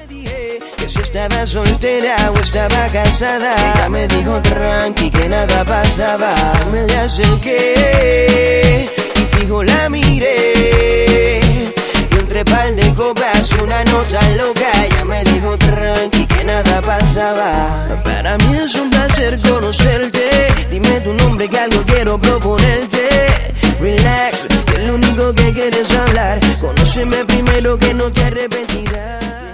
dije que si estaba soltera o estaba casada. Ella me dijo tranqui que nada pasaba. Me le acerqué y fijo la miré. Y entre par de copas una nota loca. Ella me dijo tranqui que nada pasaba. Para mí es un placer conocerte. Dime tu nombre que algo quiero proponerte. Relax, que es lo único que quieres hablar. Conóceme primero que no te arrepentirás.